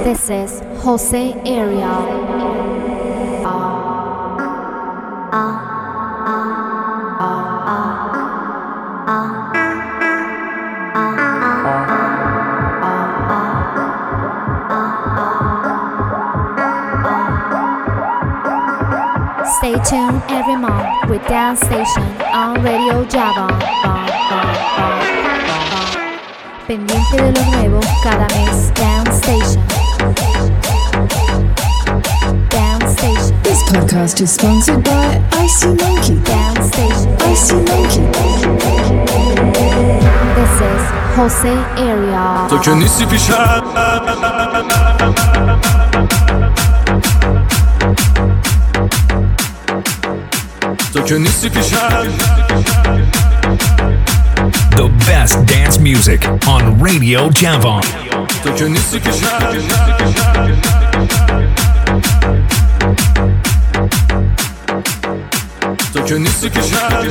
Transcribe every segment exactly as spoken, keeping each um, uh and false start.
This is Jose Ariel. Stay tuned every month with Dance Station on Radio Java. Pendiente de lo nuevo cada mes. Dance Station. Dance Station. This podcast is sponsored by Icy Monkey. Dance Station. Icy Monkey. This is Jose Ariel. تو که نیستی پیشم تو که نیستی پیشم The best dance music on Radio Javon. تو که نیستی پیشم تو که نیستی پیشم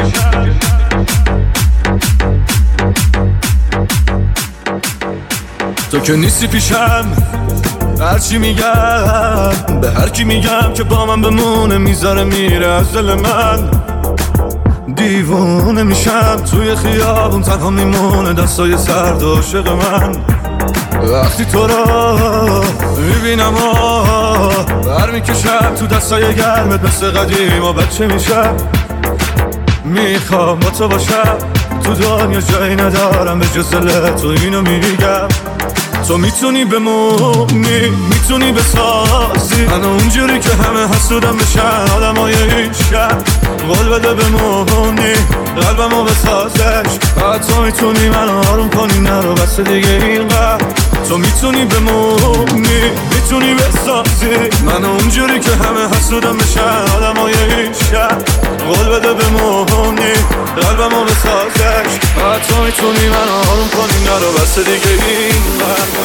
تو که نیستی پیشم هرچی میگم به هر کی میگم که با من بمونه میذاره میره از دل من دیوونه میشم توی خیابون تنها میمونه دستای سرد عاشق من وقتی تو رو میبینم و برمیکشم تو دستای گرمت مثل قدیم و بچه میشم میخوام با تو باشم تو دنیا جایی ندارم به جز دل تو اینو میگم تو میتونی بمونی میتونی بسازی منو اونجوری که همه حسودم بشن آدمای این شهر قول بده بمونی قلبمو بسازش فقط تو میتونی منو آروم کنی نرو بس دیگه اینقدر تو میتونی بمونی میتونی بسازی منو اونجوری که همه حسودم بشن آدمای این شهر قول بده بمونی قلبمو بسازش فقط تو میتونی منو آروم کنی نرو بس دیگه اینقدر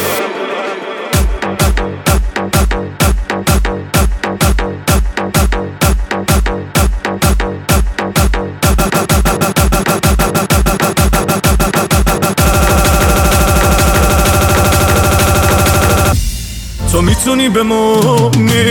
تو میتونی بمونی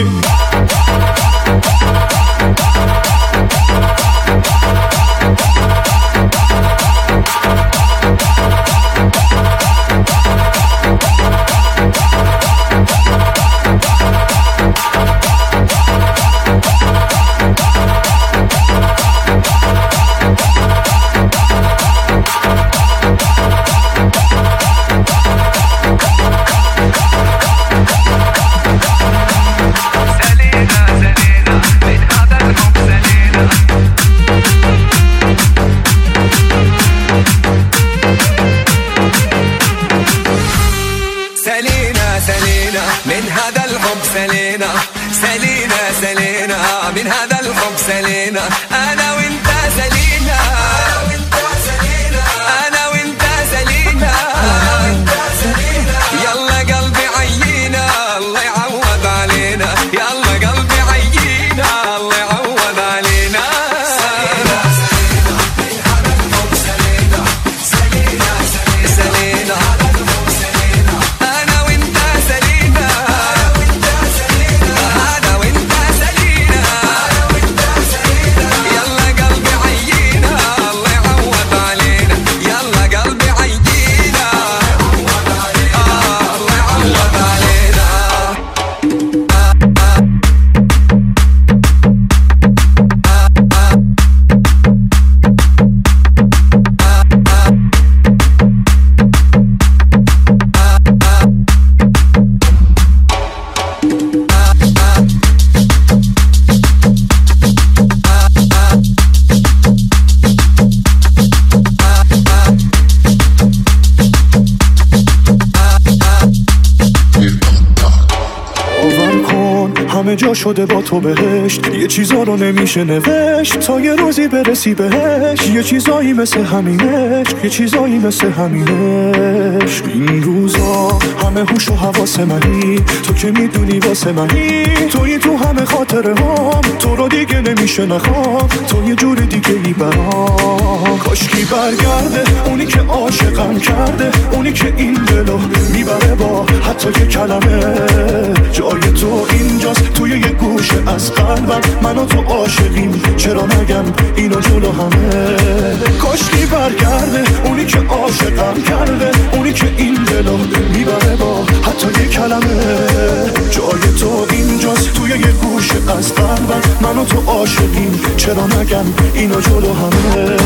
جا شده با تو بهشت یه چیزا رو نمیشه نوشت تا یه روزی برسی بهش یه چیزایی مثل همینش یه چیزایی مثل همینش این روزا همه همه هوش و حواس منی، تو که میدونی واسه منی، توی تو همه خاطره هام، تو رو دیگه نمیشه نخوام، تو یه جور دیگه ای برام. کاشکی برگرده اونی که عاشقم کرده، اونی که این دلو میبره با حتی یه کلمه. جای تو اینجاست توی یه گوشه از قلبم، من و تو عاشقیم چرا نگم اینو جلو همه. کاشکی برگرده اونی که عاشقم کرده، اونی که این دلو میبره با حتی یه کلمه. جای تو اینجاست توی یه گوشه از قلبم، من و تو عاشقیم چرا نگم اینو جلو همه.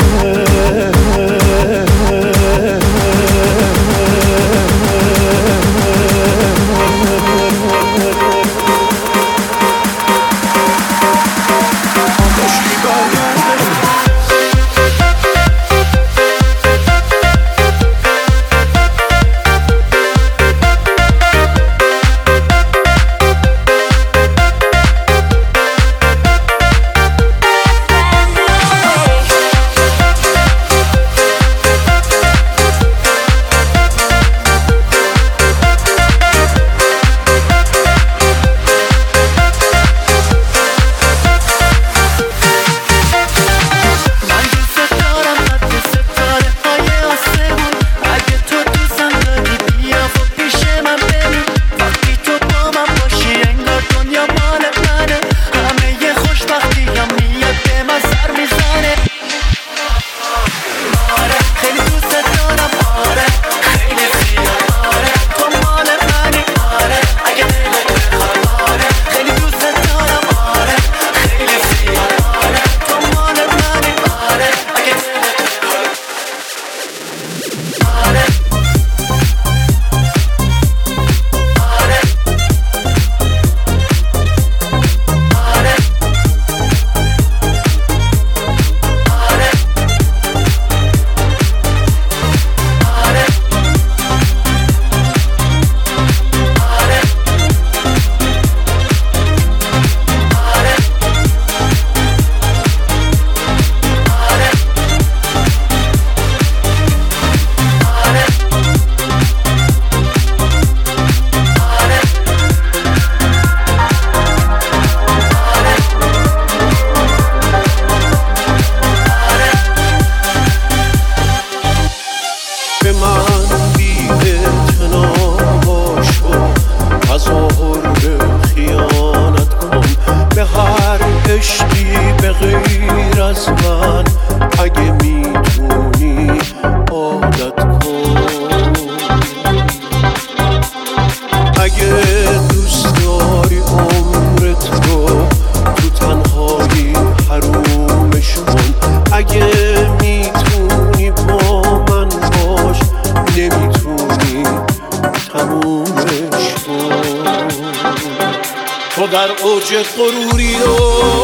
غروری و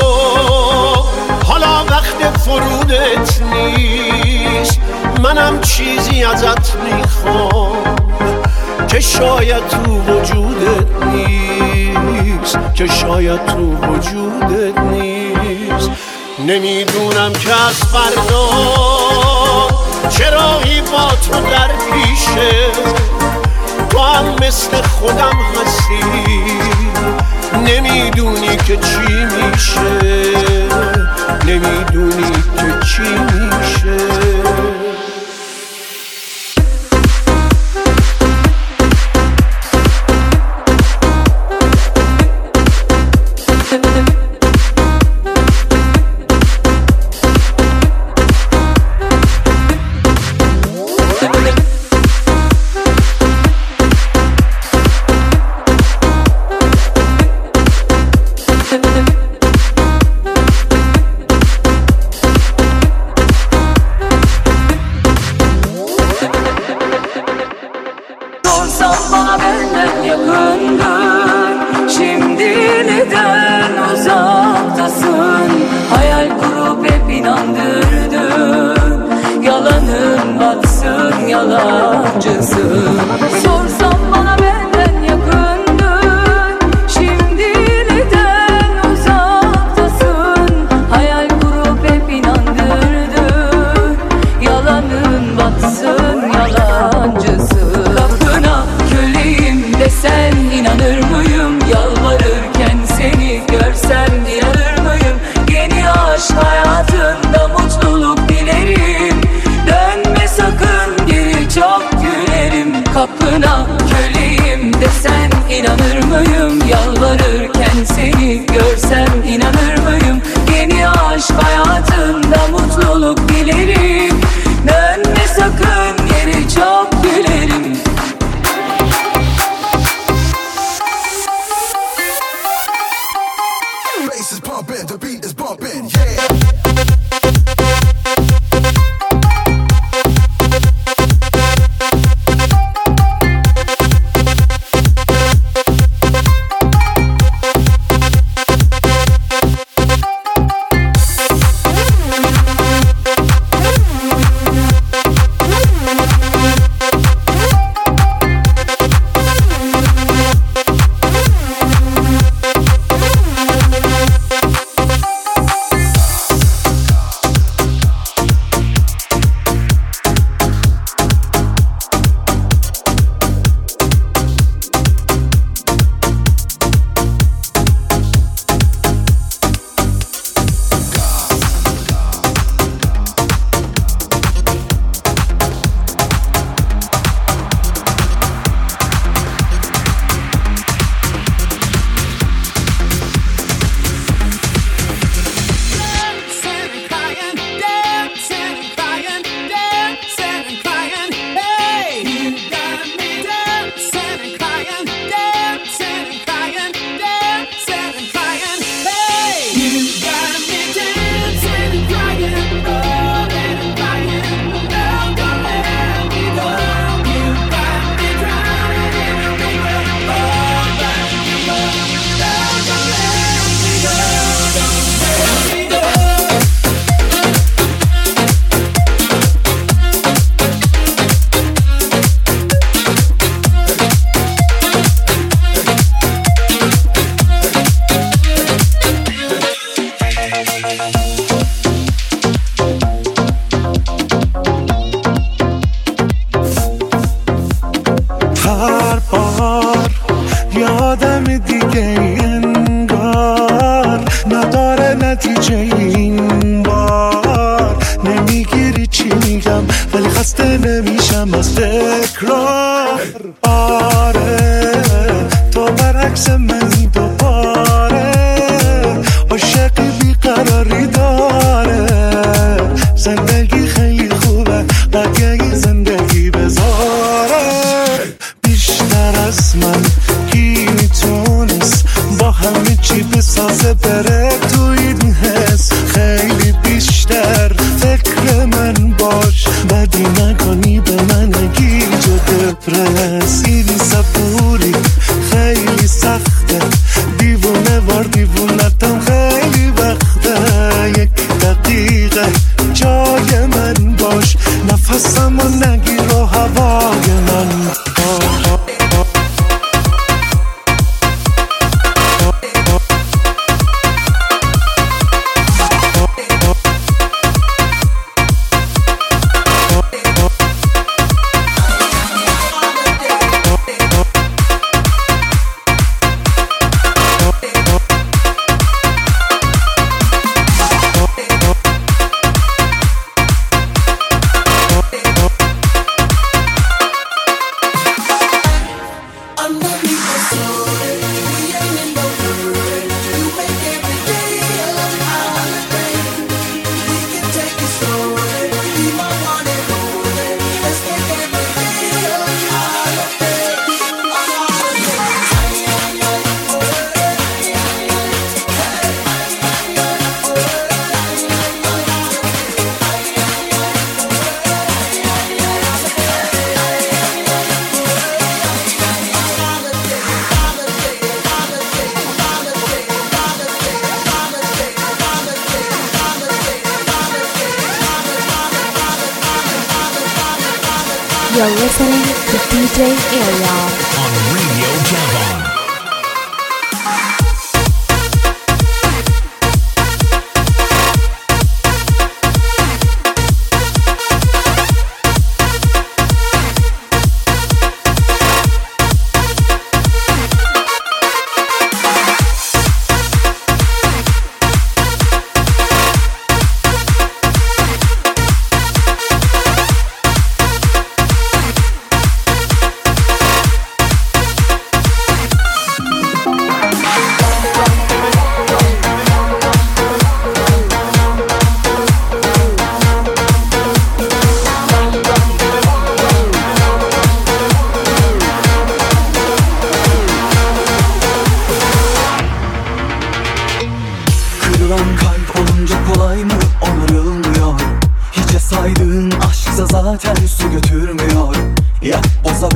حالا وقت فرودت نیست، منم چیزی ازت میخوام که شاید تو وجودت نیست، که شاید تو وجودت نیست. نمیدونم که از فردا چرایی با تو در پیشه، تو هم مثل خودم هستی، نمیدونی که چی میشه، نمیدونی که چی میشه. Yalancısı, kapına köle gelirim kapına, köleyim desen inanır mıyım? Yalvarırken seni görsem inanır mıyım? Yeni aşk hayatında mutluluk dilerim. Dönme sakın geri, çok gülerim. Bass is pumping, the beat is bumping, yeah. You're listening to D J Ariel on Radio Javon.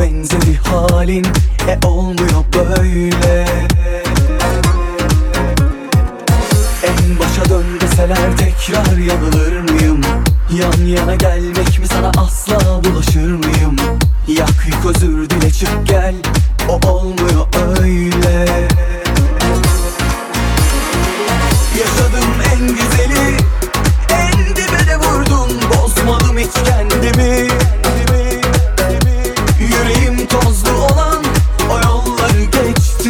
benzedi halin, e olmuyor böyle. En başa dön deseler tekrar yanılır mıyım? Yan yana gelmek mi sana asla bulaşır mıyım? Yak yık özür dile çık gel, o olmuyor öyle. Yaşadım en güzeli, en dibe de vurdum, bozmadım hiç kendimi. Yüreğim tozlu olan o yolları geçti.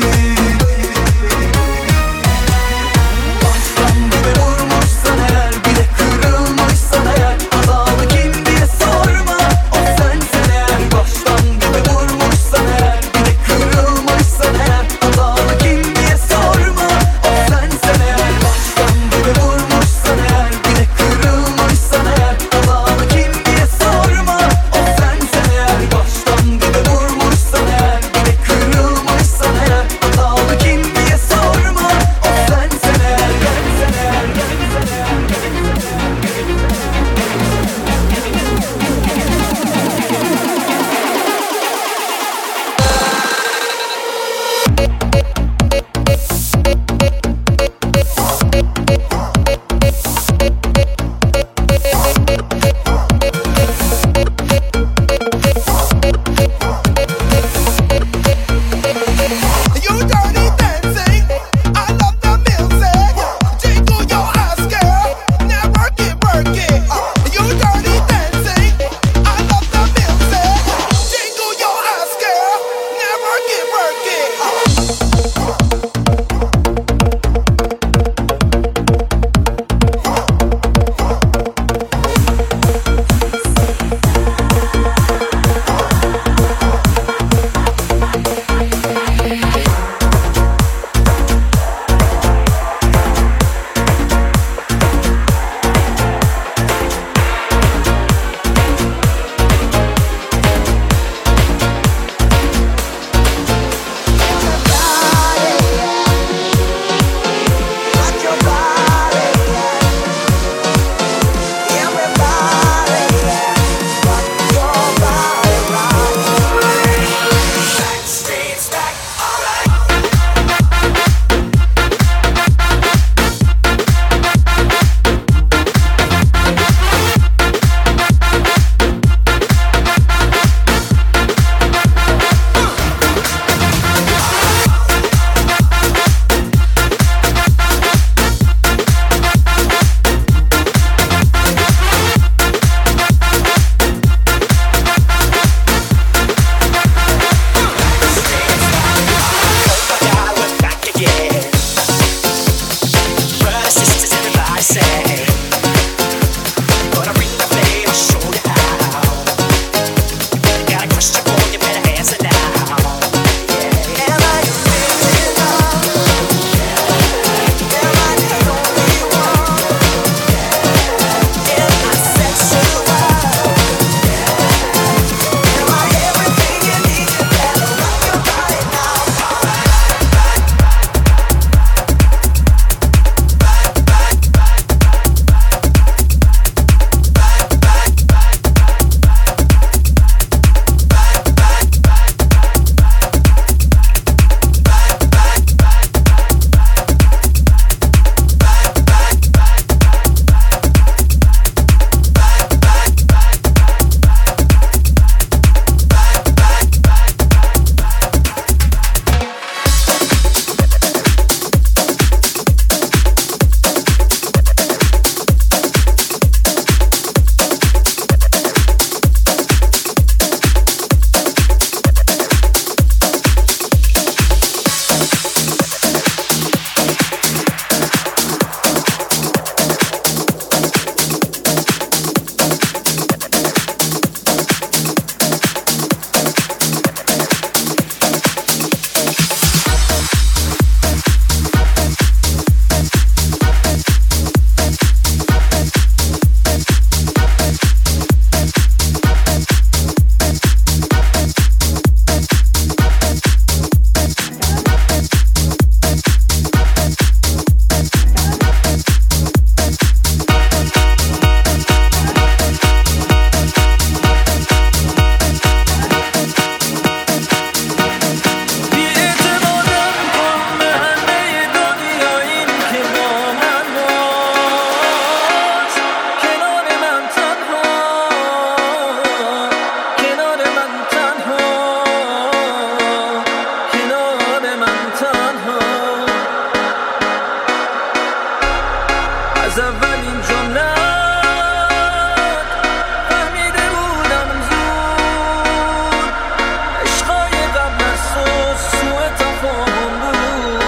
Baştan dibe vurmuşsan eğer, bir de kırılmışsan eğer, hatalı kim diye sorma, o sensen eğer. Baştan dibe vurmuşsan eğer, bir de از اولین جمله فهمیده بودم زود عشقای قبل از تو سوء تفاهم بود.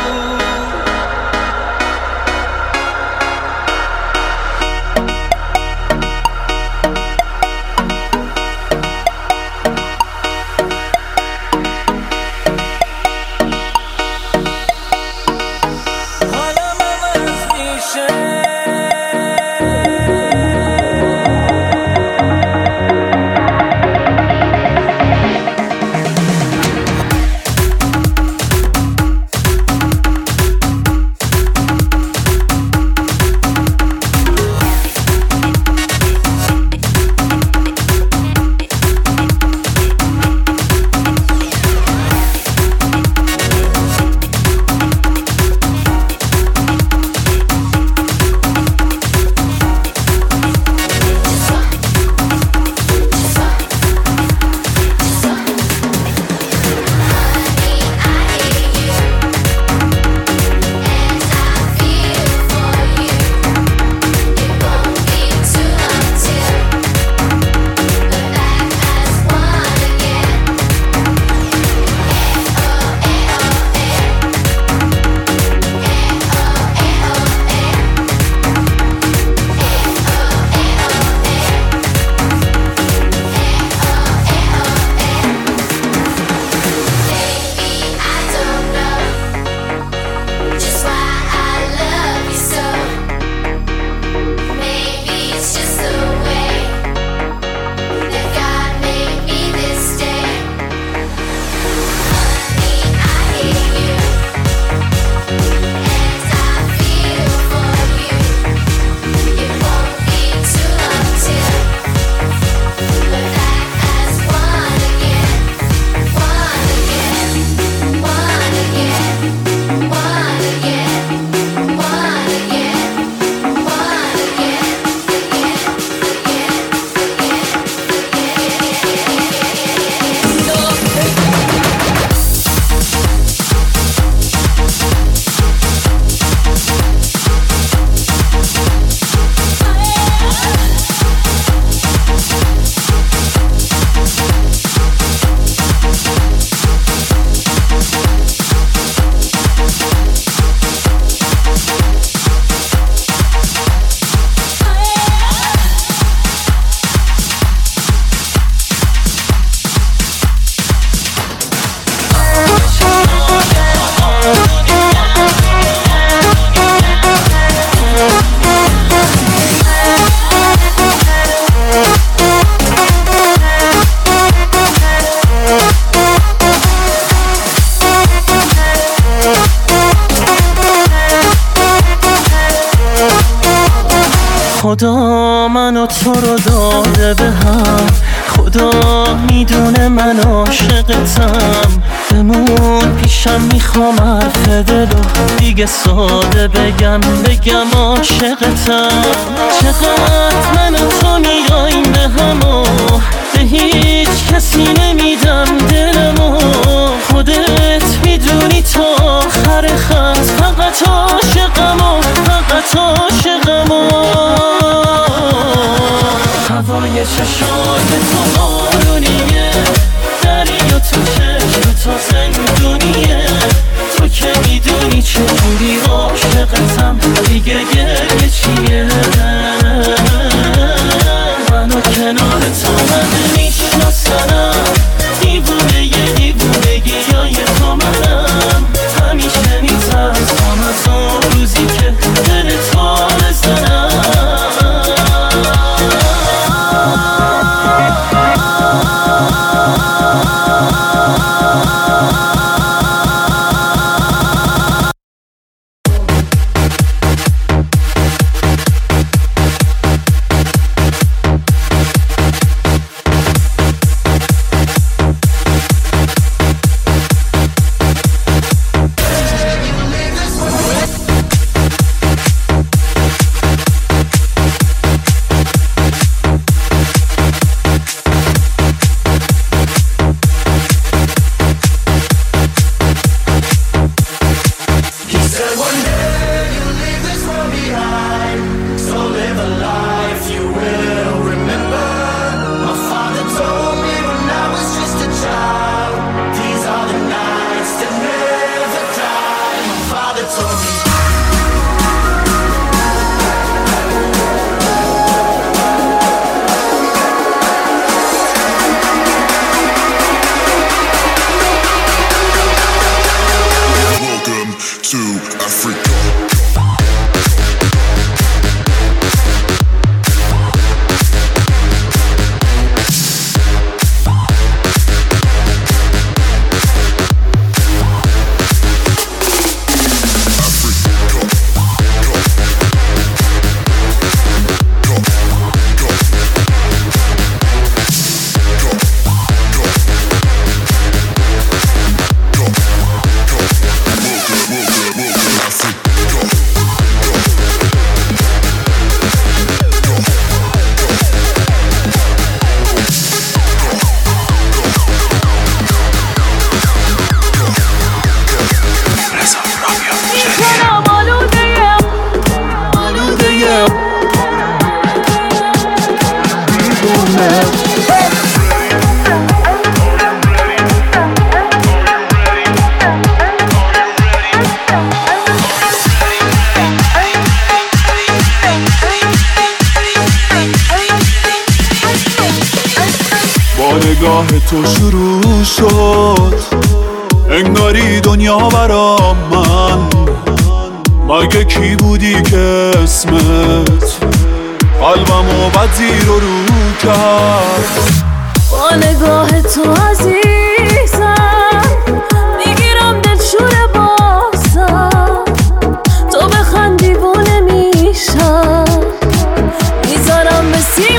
خدا منو تو رو داده به هم، خدا میدونه من عاشقتم. بمون پیشم میخوام حرف دلو دیگه ساده بگم بگم عاشقتم. چقدر من و تو میاییم به همو، به هیچ کسی نمیدم دلمو. خودت میدونی تا آخر خط فقط عاشقمو، فقط عاشقمو. هوای چشای تو بارونیه، دریا تو چشم تا زندونیه. تو که میدونی چجوری عاشقتم، دیگه گریه چیه؟ منو کنار تو من میشناسنم، دیوونه یه دیوونگی های تو منم. همیشه میترسم از اون روزی که دل تو بزنم. to Africa. نگاه تو شروع شد انگاری دنیا برام من مگه کی بودی که اسمت قلبمو بد زیر و رو کرد با نگاه تو عزیزم میگیرم دلشور بازم تو بخند دیوونه میشم میذارم به سیم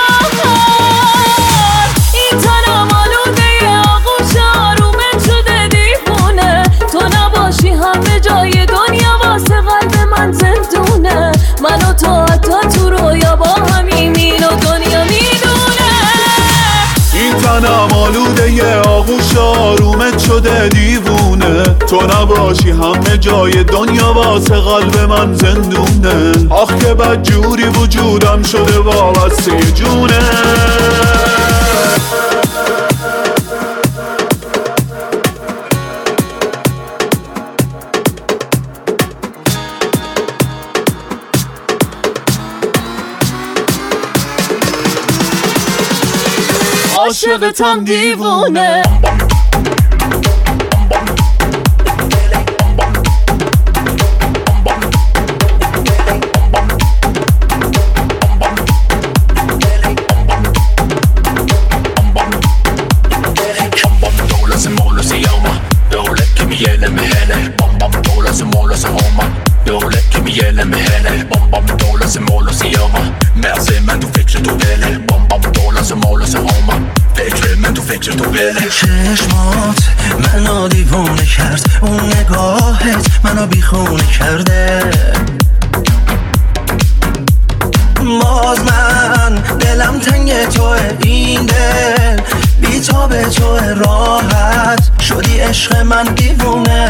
من و تو حتی تو رویا با همین و دنیا میدونه این تنم آلوده یه آغوش آرومت شده دیوونه تو نباشی همه جای دنیا واسه قلب من زندونه آخ که بد جوری وجودم شده وابسته جونه عاشقتم دیوونه چشمات منو دیوونه کرد اون نگاهت منو بیخونه کرده باز من دلم تنگ توه این دل بی تا به توه راحت شدی عشق من دیوونه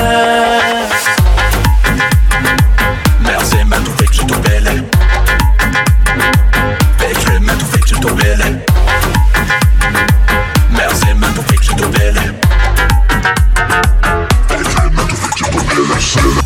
مرسی من تو فکر تو بله فکر من تو فکر تو بله مرسی من تو فکر تو بله فکر من تو فکر تو بله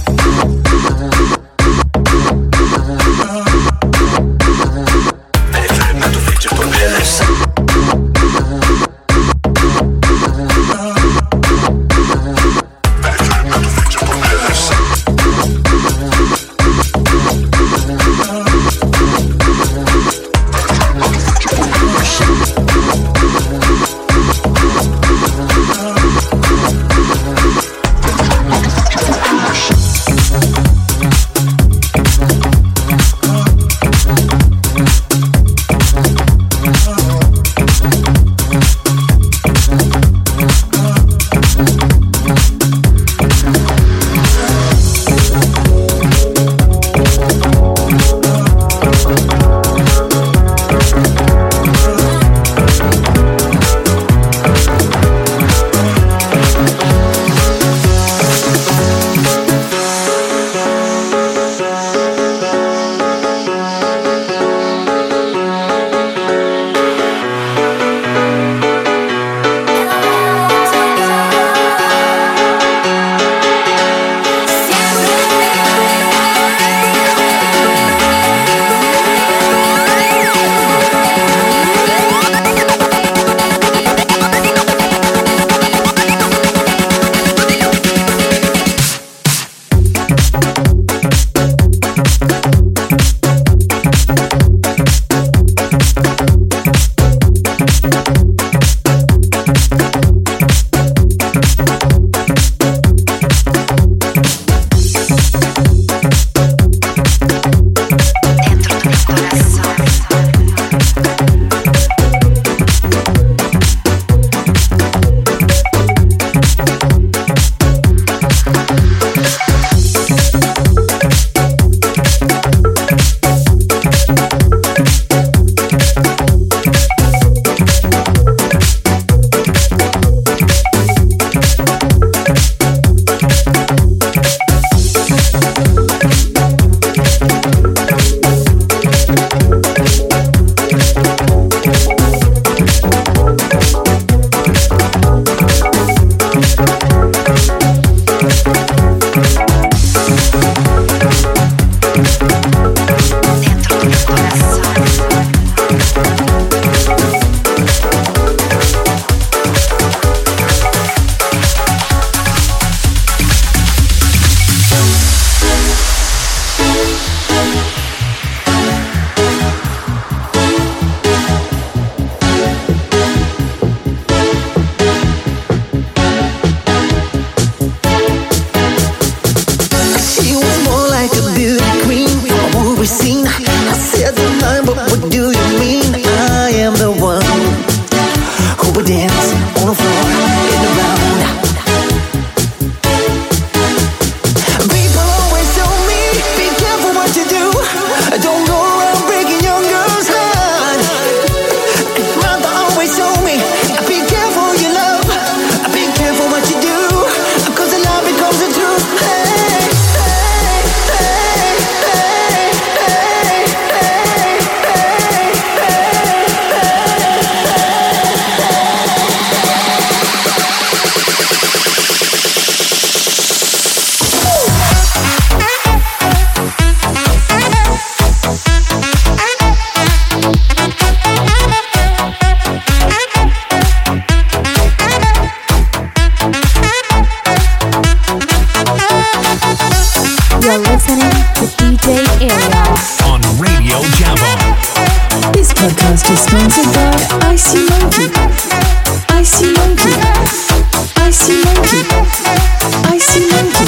is sponsored by Icy Monkey. Icy Monkey. Icy Monkey. Icy Monkey.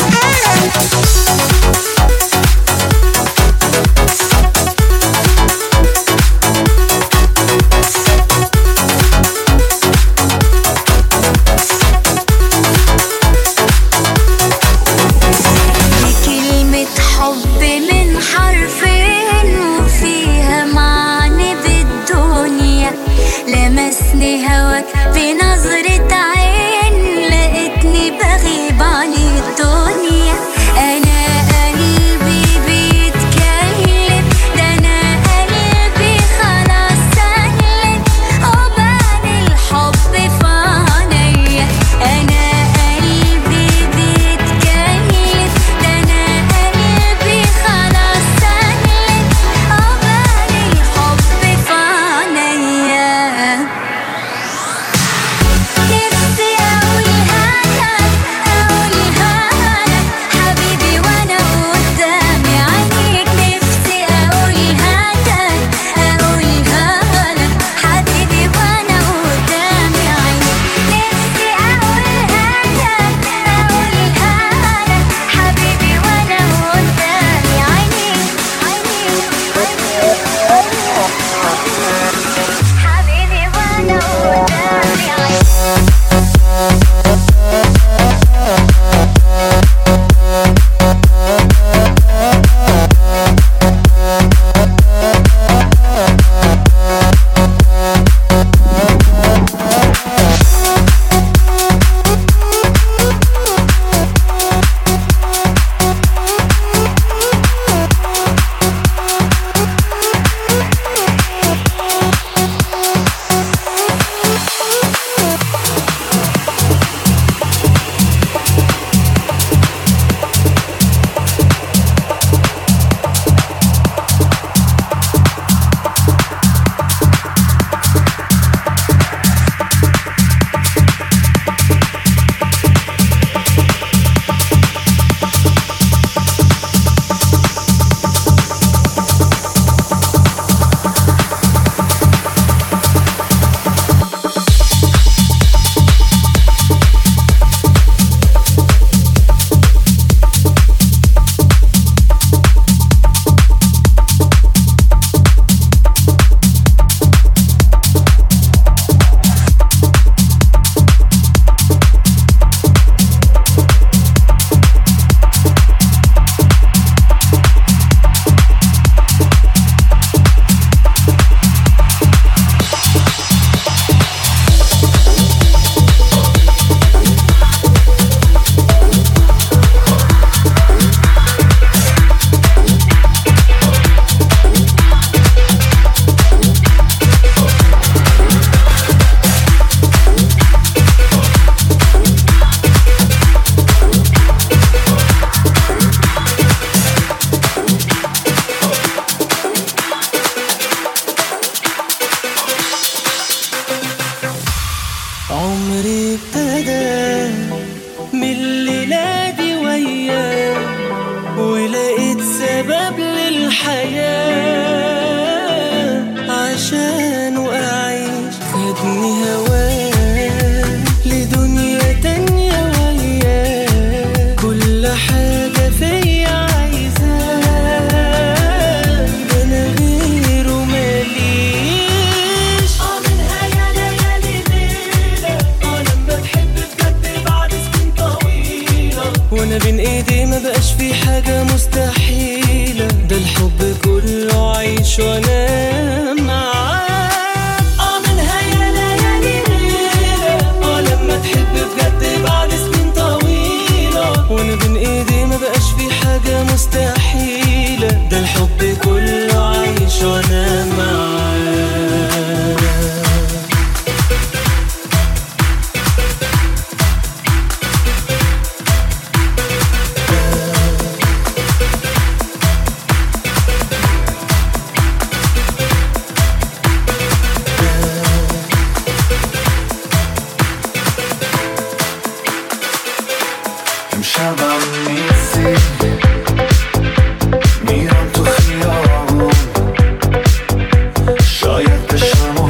بنظرة عين لقيتني بغيب عن الدنيا. وانا بين ايدي ما بقاش في حاجة مستحيلة، ده الحب كله عيش وانا معاك. اه منها يا ليالي ليلة، اه لما تحب بجد بعد سنين طويلة، وانا بين ايدي ما بقاش في حاجة مستحيلة، ده الحب كله عيش وانا معاك. میرم تو خیابون، شاید بشم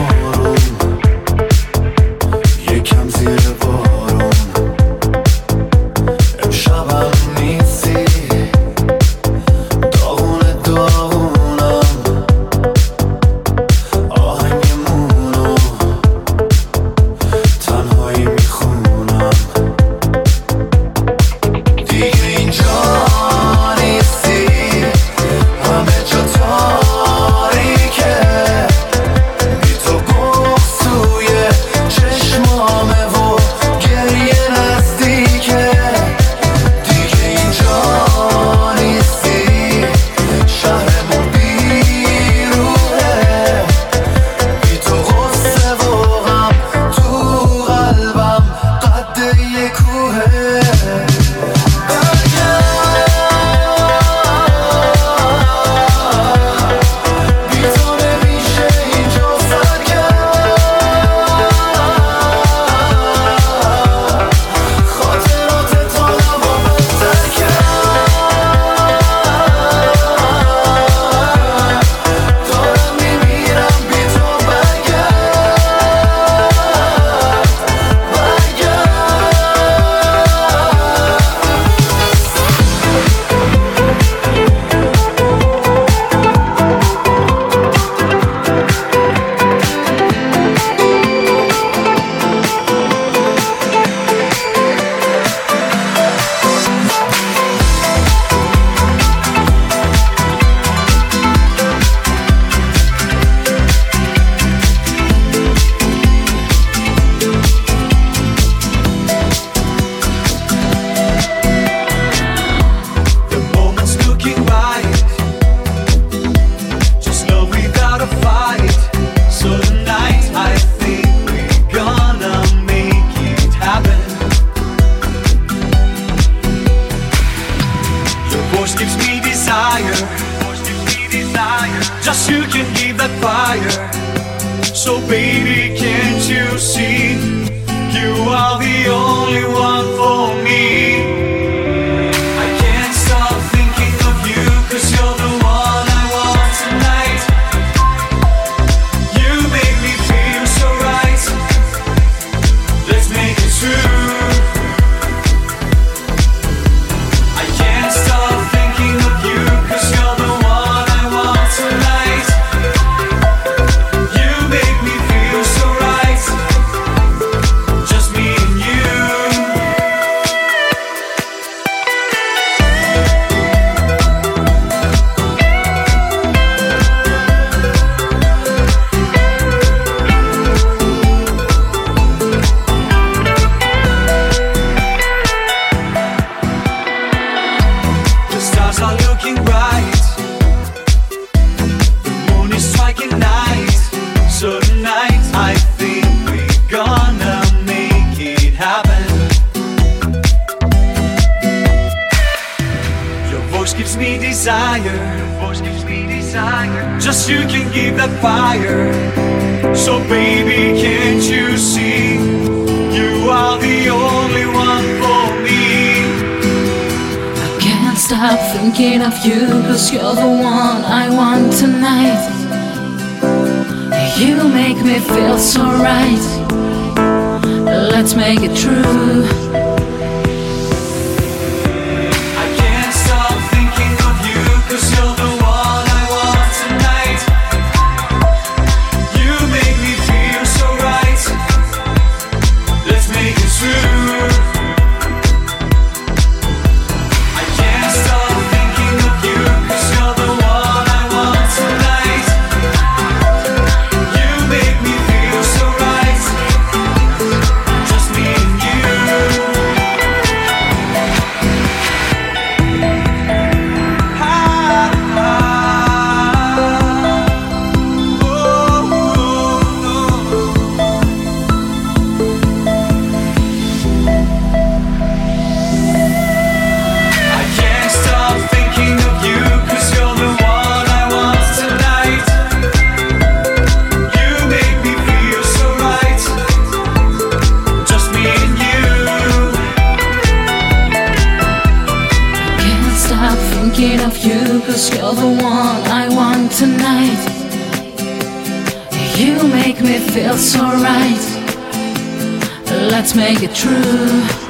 You make me feel so right. Let's make it true.